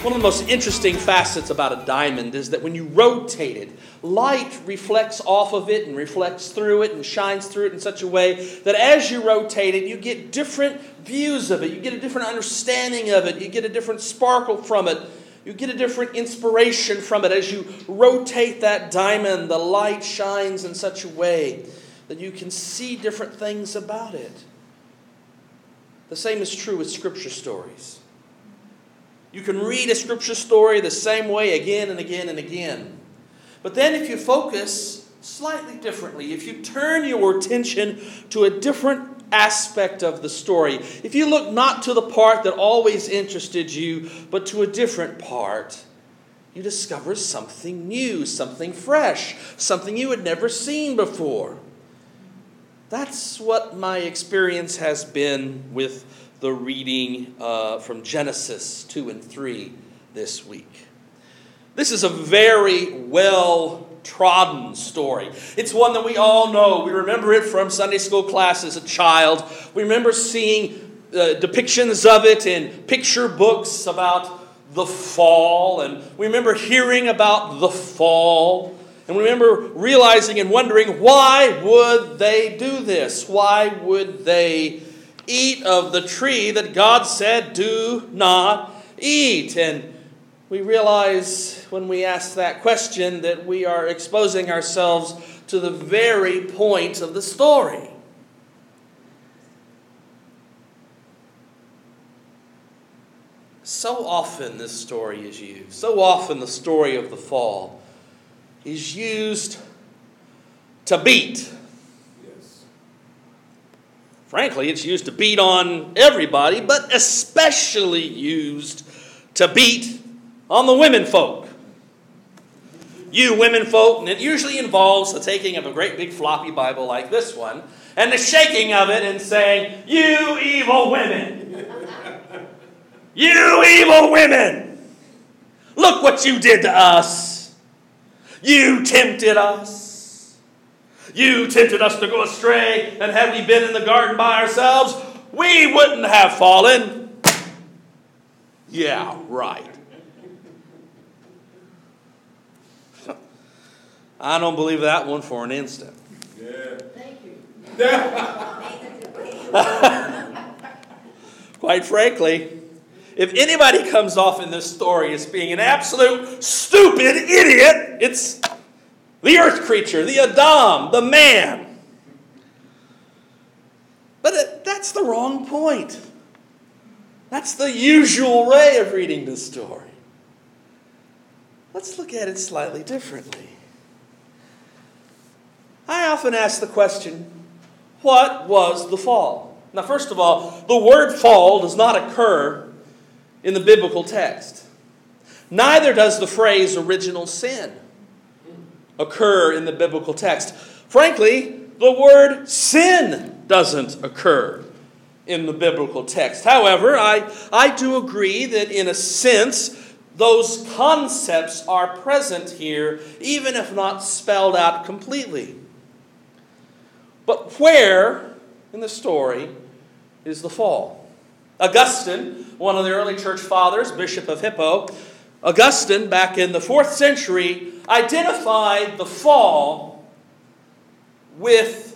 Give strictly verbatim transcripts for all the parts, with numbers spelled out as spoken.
One of the most interesting facets about a diamond is that when you rotate it, light reflects off of it and reflects through it and shines through it in such a way that as you rotate it, you get different views of it. You get a different understanding of it. You get a different sparkle from it. You get a different inspiration from it. As you rotate that diamond, the light shines in such a way that you can see different things about it. The same is true with Scripture stories. You can read a Scripture story the same way again and again and again. But then if you focus slightly differently, if you turn your attention to a different aspect of the story, if you look not to the part that always interested you, but to a different part, you discover something new, something fresh, something you had never seen before. That's what my experience has been with the reading uh, from Genesis two and three this week. This is a very well-trodden story. It's one that we all know. We remember it from Sunday school class as a child. We remember seeing uh, depictions of it in picture books about the fall. And we remember hearing about the fall. And we remember realizing and wondering, why would they do this? Why would they eat of the tree that God said, do not eat? And we realize when we ask that question that we are exposing ourselves to the very point of the story. So often this story is used. So often the story of the fall is used to beat. Frankly, it's used to beat on everybody, but especially used to beat on the women folk. You women folk, and it usually involves the taking of a great big floppy Bible like this one, and the shaking of it and saying, you evil women! You evil women! Look what you did to us! You tempted us! You tempted us to go astray, and had we been in the garden by ourselves, we wouldn't have fallen. Yeah, right. I don't believe that one for an instant. Yeah. Thank you. Quite frankly, if anybody comes off in this story as being an absolute stupid idiot, it's the earth creature, the Adam, the man. But it, that's the wrong point. That's the usual way of reading this story. Let's look at it slightly differently. I often ask the question, what was the fall? Now, first of all, the word fall does not occur in the biblical text. Neither does the phrase original sin occur in the biblical text. Frankly, the word sin doesn't occur in the biblical text. However, I, I do agree that in a sense, those concepts are present here, even if not spelled out completely. But where in the story is the fall? Augustine, one of the early church fathers, Bishop of Hippo, Augustine, back in the fourth century, identified the fall with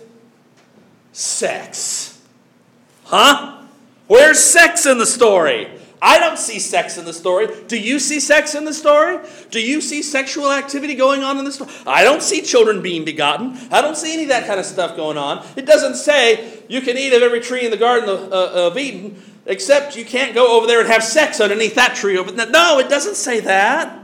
sex. Huh? Where's sex in the story? I don't see sex in the story. Do you see sex in the story? Do you see sexual activity going on in the story? I don't see children being begotten. I don't see any of that kind of stuff going on. It doesn't say you can eat of every tree in the Garden of, uh, of Eden, except you can't go over there and have sex underneath that tree over there. No, it doesn't say that.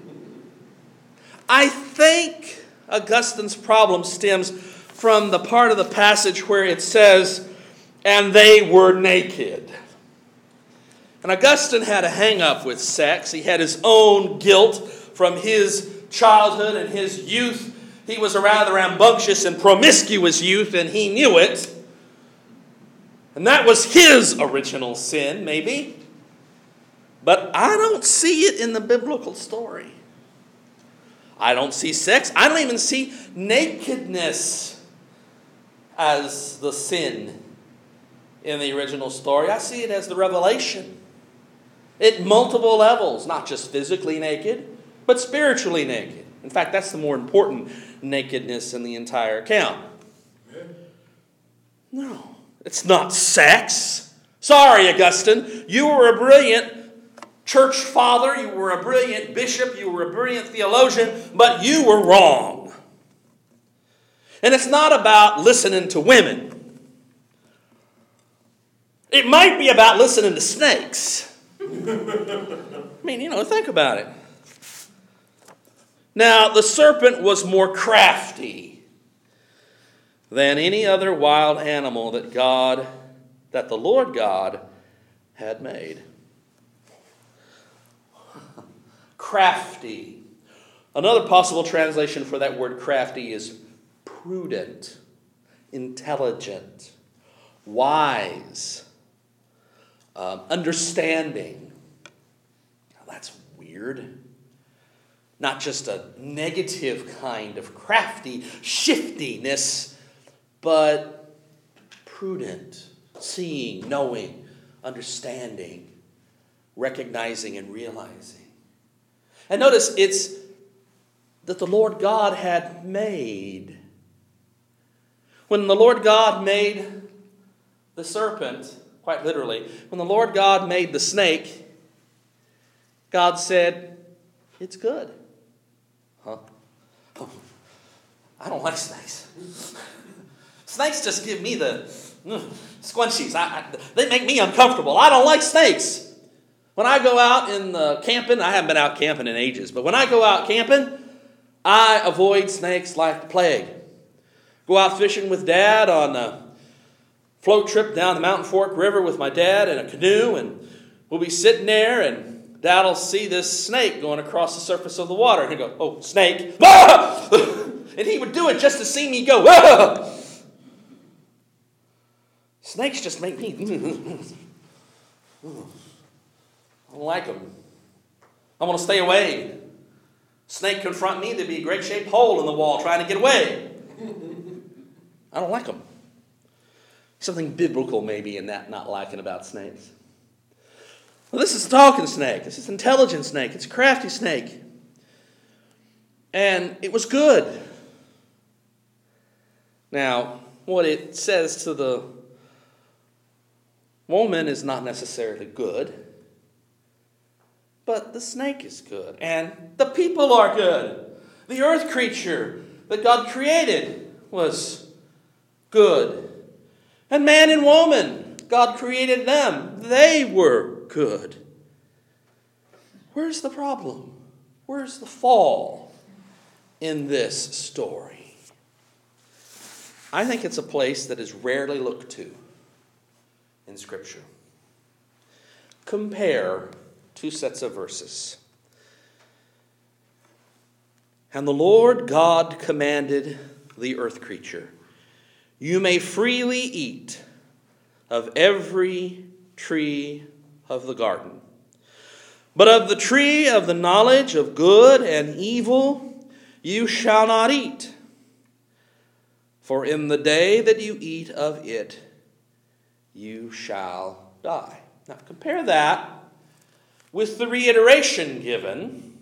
I think Augustine's problem stems from the part of the passage where it says, and they were naked. And Augustine had a hang-up with sex. He had his own guilt from his childhood and his youth. He was a rather rambunctious and promiscuous youth, and he knew it. And that was his original sin, maybe. But I don't see it in the biblical story. I don't see sex. I don't even see nakedness as the sin in the original story. I see it as the revelation. at multiple levels, not just physically naked, but spiritually naked. In fact, that's the more important nakedness in the entire account. No, it's not sex. Sorry, Augustine, you were a brilliant church father, you were a brilliant bishop, you were a brilliant theologian, but you were wrong. And it's not about listening to women. It might be about listening to snakes. I mean, you know, think about it. Now, the serpent was more crafty than any other wild animal that God, that the Lord God had made. Crafty. Another possible translation for that word crafty is prudent, intelligent, wise, um, understanding. Now, that's weird. Not just a negative kind of crafty shiftiness, but prudent, seeing, knowing, understanding, recognizing, and realizing. And notice it's that the Lord God had made. When the Lord God made the serpent, quite literally, when the Lord God made the snake, God said, it's good. Huh? Oh, I don't like snakes. Snakes just give me the mm, squunchies. I, I, they make me uncomfortable. I don't like snakes. When I go out in the camping, I haven't been out camping in ages, but when I go out camping, I avoid snakes like the plague. Go out fishing with Dad on a float trip down the Mountain Fork River with my dad in a canoe, and we'll be sitting there, and Dad will see this snake going across the surface of the water, and he'll go, oh, snake. Ah! And he would do it just to see me go, ah! Snakes just make me... I don't like them. I want to stay away. Snake confront me, there'd be a great shaped hole in the wall trying to get away. I don't like them. Something biblical maybe in that not liking about snakes. Well, this is a talking snake. This is an intelligent snake. It's a crafty snake. And it was good. Now, what it says to the woman is not necessarily good. But the snake is good. And the people are good. The earth creature that God created was good. And man and woman, God created them. They were good. Where's the problem? Where's the fall in this story? I think it's a place that is rarely looked to in Scripture. Compare two sets of verses. And the Lord God commanded the earth creature, you may freely eat of every tree of the garden, but of the tree of the knowledge of good and evil you shall not eat. For in the day that you eat of it, you shall die. Now compare that with the reiteration given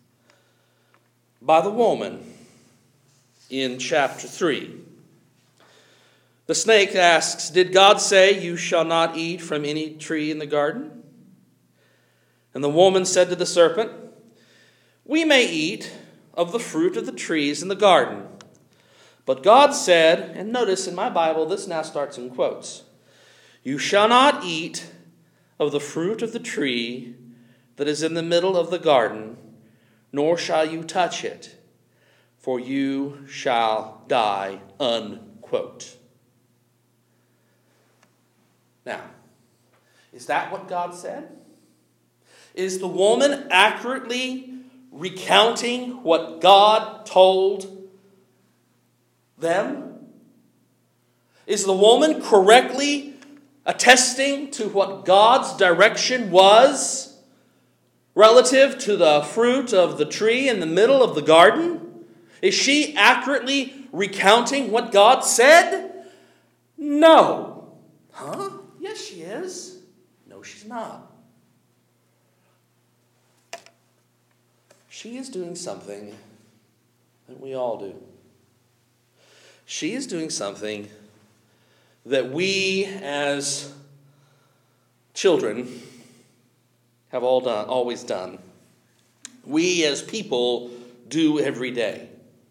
by the woman in chapter three. The snake asks, did God say you shall not eat from any tree in the garden? And the woman said to the serpent, we may eat of the fruit of the trees in the garden. But God said, and notice in my Bible, this now starts in quotes, you shall not eat of the fruit of the tree that is in the middle of the garden, nor shall you touch it, for you shall die, unquote. Now, is that what God said? Is the woman accurately recounting what God told them? Is the woman correctly attesting to what God's direction was relative to the fruit of the tree in the middle of the garden? Is she accurately recounting what God said? No. Huh? Yes, she is. No, she's not. she is doing something that we all do. She is doing something that we as children have all done, always done. We as people do every day.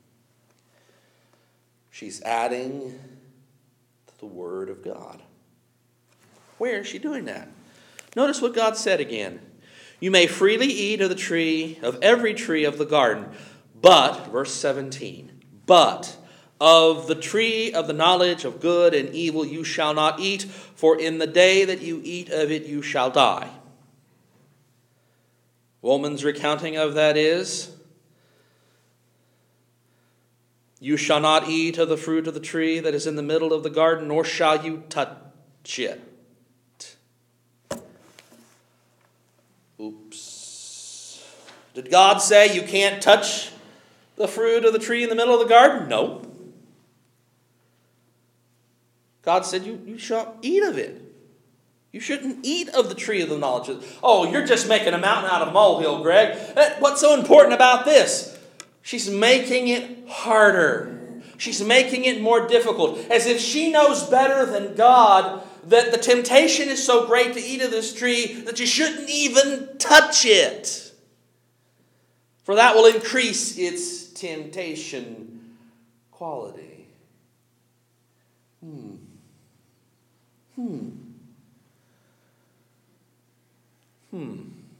She's adding to the Word of God. Where is she doing that? Notice what God said again. You may freely eat of the tree, of every tree of the garden, but, verse seventeen, but of the tree of the knowledge of good and evil you shall not eat, for in the day that you eat of it you shall die. Woman's recounting of that is, you shall not eat of the fruit of the tree that is in the middle of the garden, nor shall you touch it. Oops. Did God say you can't touch the fruit of the tree in the middle of the garden? No. God said you, you shall eat of it. You shouldn't eat of the tree of the knowledge of... Oh, you're just making a mountain out of a molehill, Greg. What's so important about this? She's making it harder. She's making it more difficult. As if she knows better than God that the temptation is so great to eat of this tree that you shouldn't even touch it. For that will increase its temptation quality. Hmm. Hmm. Hmm.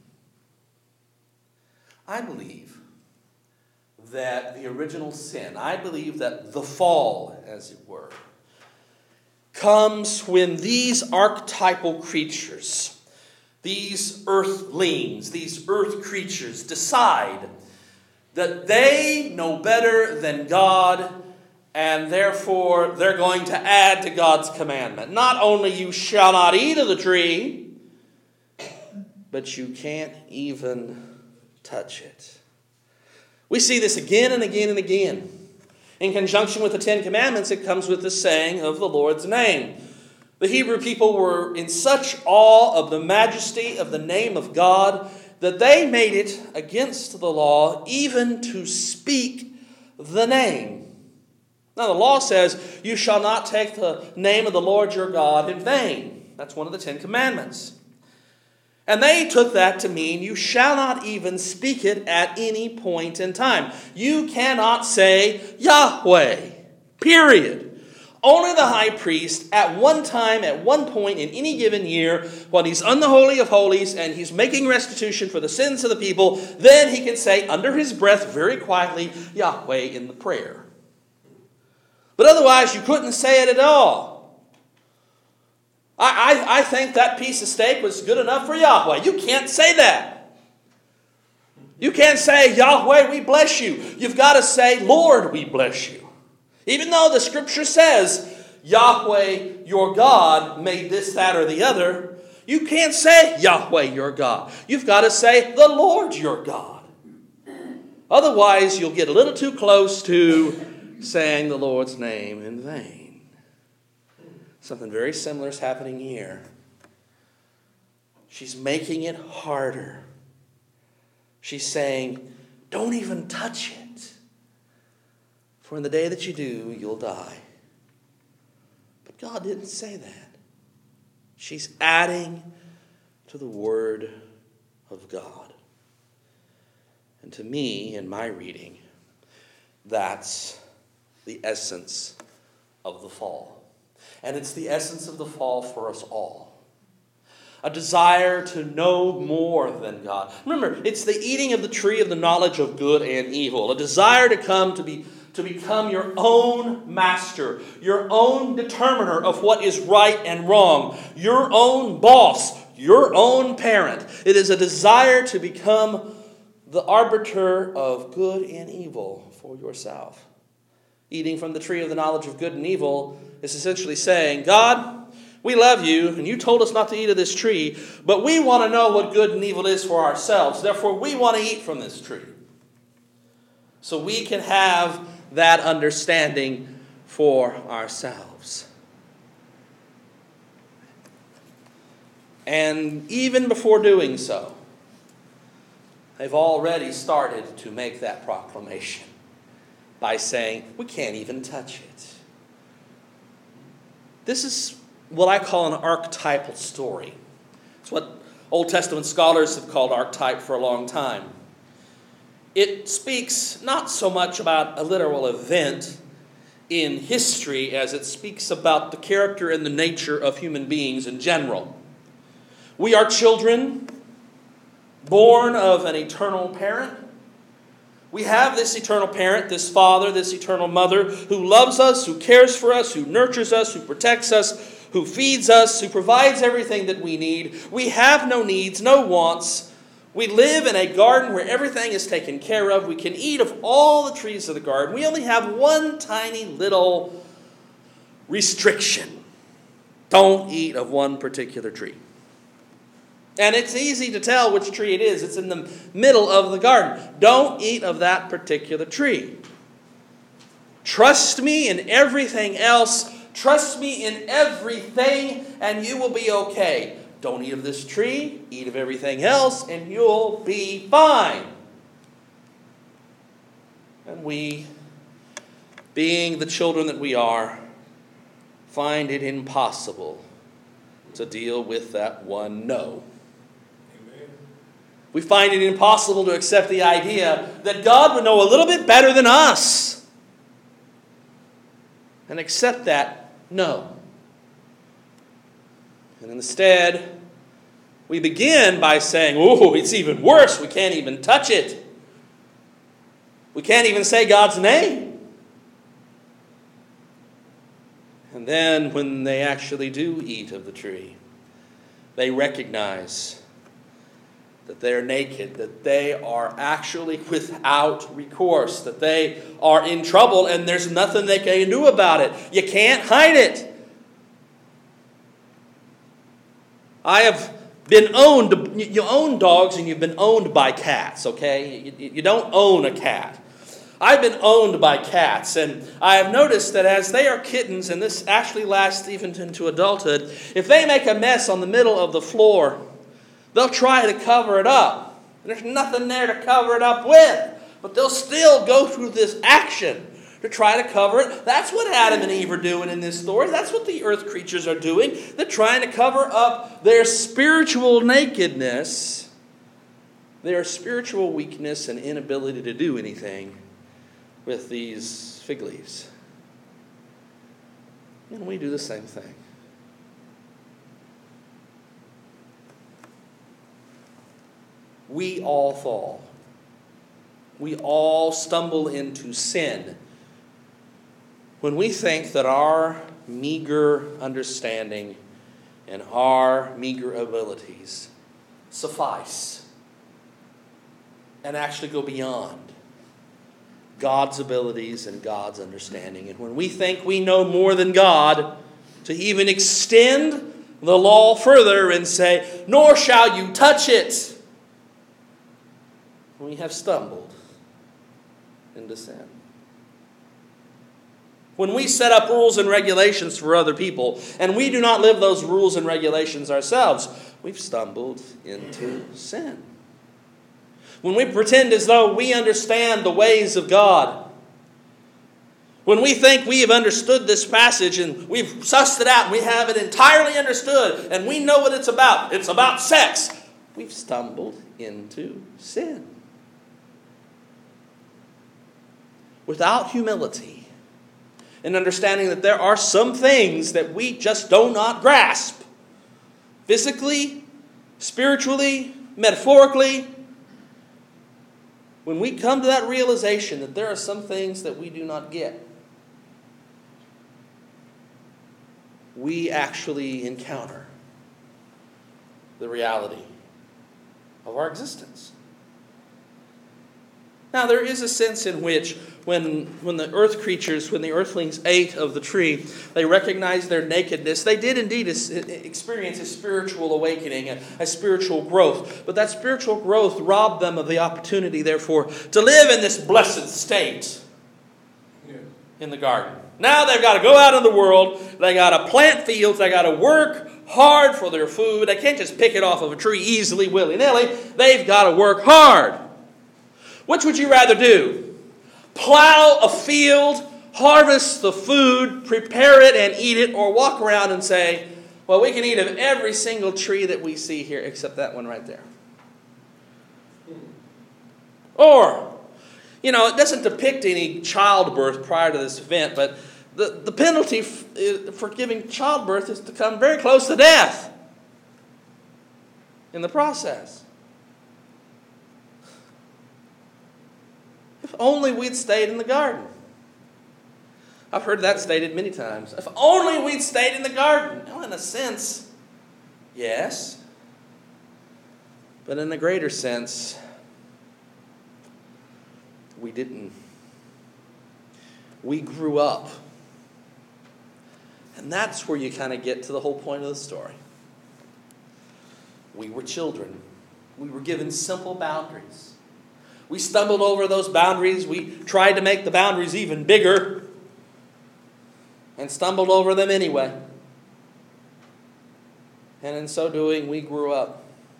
I believe that the original sin, I believe that the fall, as it were, comes when these archetypal creatures, these earthlings, these earth creatures decide that they know better than God, and therefore they're going to add to God's commandment. Not only you shall not eat of the tree, but you can't even touch it. We see this again and again and again. In conjunction with the Ten Commandments, it comes with the saying of the Lord's name. The Hebrew people were in such awe of the majesty of the name of God that they made it against the law even to speak the name. Now, the law says, you shall not take the name of the Lord your God in vain. That's one of the Ten Commandments. And they took that to mean you shall not even speak it at any point in time. You cannot say Yahweh, period. Only the high priest at one time, at one point in any given year, when he's in the Holy of Holies and he's making restitution for the sins of the people, then he can say under his breath very quietly, Yahweh in the prayer. But otherwise you couldn't say it at all. I, I, I think that piece of steak was good enough for Yahweh. You can't say that. You can't say, Yahweh, we bless you. You've got to say, Lord, we bless you. Even though the scripture says, Yahweh, your God, made this, that, or the other, you can't say, Yahweh, your God. You've got to say, the Lord, your God. Otherwise, you'll get a little too close to saying the Lord's name in vain. Something very similar is happening here. She's making it harder. She's saying, don't even touch it. For in the day that you do, you'll die. But God didn't say that. She's adding to the Word of God. And to me, in my reading, that's the essence of the fall. And it's the essence of the fall for us all. A desire to know more than God. Remember, it's the eating of the tree of the knowledge of good and evil. A desire to come to be to become your own master, your own determiner of what is right and wrong, your own boss, your own parent. It is a desire to become the arbiter of good and evil for yourself. Eating from the tree of the knowledge of good and evil is essentially saying, God, we love you, and you told us not to eat of this tree, but we want to know what good and evil is for ourselves. Therefore, we want to eat from this tree. So we can have that understanding for ourselves. And even before doing so, they've already started to make that proclamation by saying, we can't even touch it. This is what I call an archetypal story. It's what Old Testament scholars have called archetype for a long time. It speaks not so much about a literal event in history as it speaks about the character and the nature of human beings in general. We are children born of an eternal parent. We have this eternal parent, this father, this eternal mother who loves us, who cares for us, who nurtures us, who protects us, who feeds us, who provides everything that we need. We have no needs, no wants. We live in a garden where everything is taken care of. We can eat of all the trees of the garden. We only have one tiny little restriction. Don't eat of one particular tree. And it's easy to tell which tree it is. It's in the middle of the garden. Don't eat of that particular tree. Trust me in everything else. Trust me in everything, and you will be okay. Don't eat of this tree. Eat of everything else, and you'll be fine. And we, being the children that we are, find it impossible to deal with that one no. We find it impossible to accept the idea that God would know a little bit better than us. And accept that no. And instead, we begin by saying, oh, it's even worse. We can't even touch it. We can't even say God's name. And then when they actually do eat of the tree, they recognize that they are naked, that they are actually without recourse, that they are in trouble and there's nothing they can do about it. You can't hide it. I have been owned, you own dogs and you've been owned by cats, okay? You, you don't own a cat. I've been owned by cats, and I have noticed that as they are kittens, and this actually lasts even into adulthood, if they make a mess on the middle of the floor, they'll try to cover it up. There's nothing there to cover it up with. But they'll still go through this action to try to cover it. That's what Adam and Eve are doing in this story. That's what the earth creatures are doing. They're trying to cover up their spiritual nakedness, their spiritual weakness and inability to do anything with these fig leaves. And we do the same thing. We all fall. We all stumble into sin when we think that our meager understanding and our meager abilities suffice and actually go beyond God's abilities and God's understanding. And when we think we know more than God, to even extend the law further and say, nor shall you touch it, we have stumbled into sin. When we set up rules and regulations for other people, and we do not live those rules and regulations ourselves, we've stumbled into sin. When we pretend as though we understand the ways of God, when we think we have understood this passage and we've sussed it out and we have it entirely understood and we know what it's about, it's about sex, we've stumbled into sin. Without humility and understanding that there are some things that we just do not grasp, physically, spiritually, metaphorically, when we come to that realization that there are some things that we do not get, we actually encounter the reality of our existence. Now, there is a sense in which when, when the earth creatures, when the earthlings ate of the tree, they recognized their nakedness. They did indeed experience a spiritual awakening, a, a spiritual growth. But that spiritual growth robbed them of the opportunity, therefore, to live in this blessed state in the garden. Now they've got to go out in the world. They got to plant fields. They got to work hard for their food. They can't just pick it off of a tree easily, willy-nilly. They've got to work hard. Which would you rather do? Plow a field, harvest the food, prepare it and eat it, or walk around and say, well, we can eat of every single tree that we see here except that one right there. Or, you know, it doesn't depict any childbirth prior to this event, but the, the penalty for giving childbirth is to come very close to death in the process. If only we'd stayed in the garden. I've heard that stated many times. If only we'd stayed in the garden. Well, in a sense, yes. But in a greater sense, we didn't. We grew up. And that's where you kind of get to the whole point of the story. We were children. We were given simple boundaries. We stumbled over those boundaries. We tried to make the boundaries even bigger and stumbled over them anyway. And in so doing, we grew up,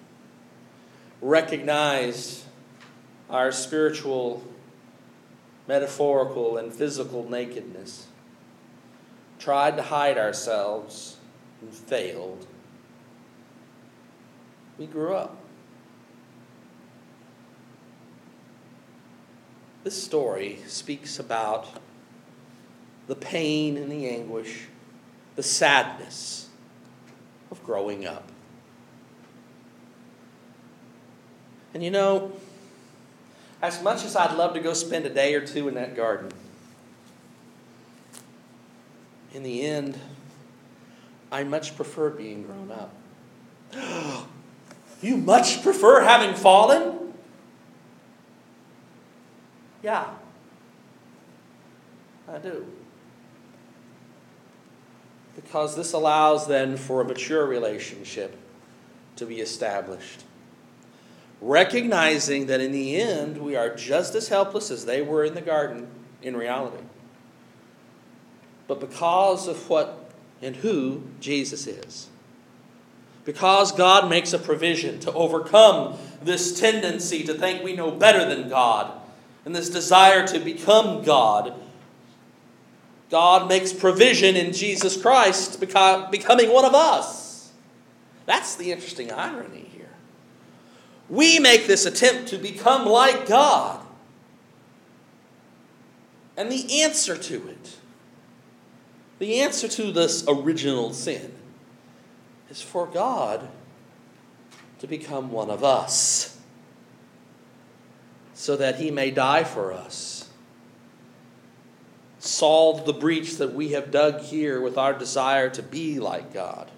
recognized our spiritual, metaphorical, and physical nakedness, tried to hide ourselves, and failed. We grew up. This story speaks about the pain and the anguish, the sadness of growing up. And you know, as much as I'd love to go spend a day or two in that garden, in the end, I much prefer being grown up. You much prefer having fallen? Yeah, I do. Because this allows then for a mature relationship to be established. Recognizing that in the end we are just as helpless as they were in the garden in reality. But because of what and who Jesus is. Because God makes a provision to overcome this tendency to think we know better than God. And this desire to become God. God makes provision in Jesus Christ becoming one of us. That's the interesting irony here. We make this attempt to become like God. And the answer to it, the answer to this original sin, is for God to become one of us, so that He may die for us, solve the breach that we have dug here with our desire to be like God,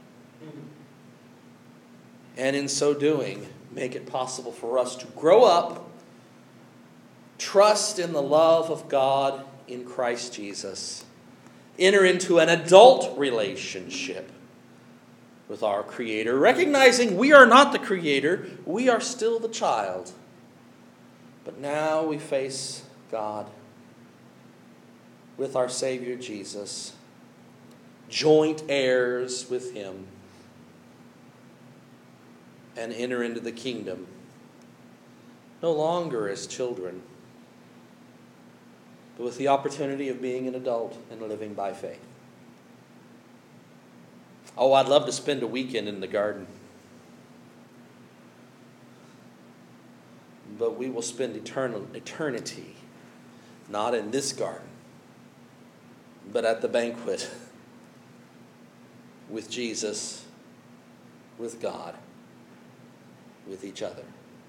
and in so doing, make it possible for us to grow up, trust in the love of God in Christ Jesus, enter into an adult relationship with our Creator, recognizing we are not the Creator, we are still the child. But now we face God with our Savior Jesus, joint heirs with Him, and enter into the kingdom, no longer as children, but with the opportunity of being an adult and living by faith. Oh, I'd love to spend a weekend in the garden. But we will spend eternal, eternity not in this garden, but at the banquet with Jesus, with God, with each other.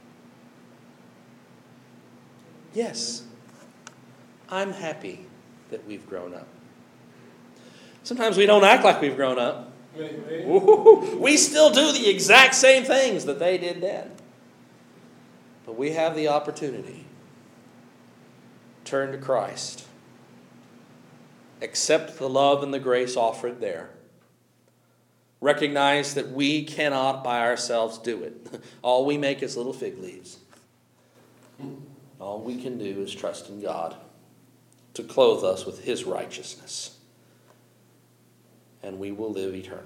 Yes, I'm happy that we've grown up. Sometimes we don't act like we've grown up. Ooh, we still do the exact same things that they did then. But we have the opportunity to turn to Christ, accept the love and the grace offered there, recognize that we cannot by ourselves do it. All we make is little fig leaves. All we can do is trust in God to clothe us with His righteousness, and we will live eternally.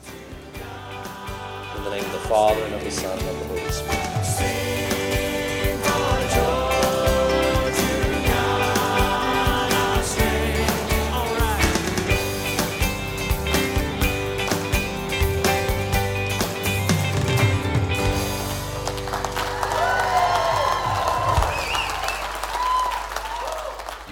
In the name of the Father, and of the Son, and of the Holy Spirit.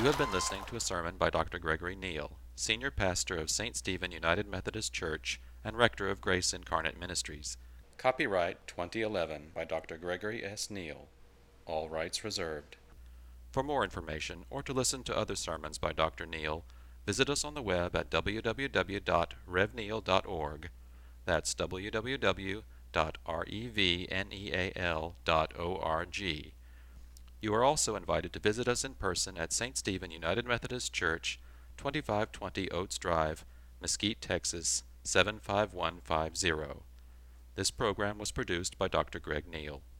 You have been listening to a sermon by Doctor Gregory Neal, Senior Pastor of Saint Stephen United Methodist Church and Rector of Grace Incarnate Ministries. Copyright twenty eleven by Doctor Gregory S. Neal. All rights reserved. For more information or to listen to other sermons by Doctor Neal, visit us on the web at w w w dot rev neal dot org. That's w w w dot rev neal dot org. You are also invited to visit us in person at Saint Stephen United Methodist Church, twenty-five twenty Oates Drive, Mesquite, Texas, seven five one five zero. This program was produced by Doctor Greg Neal.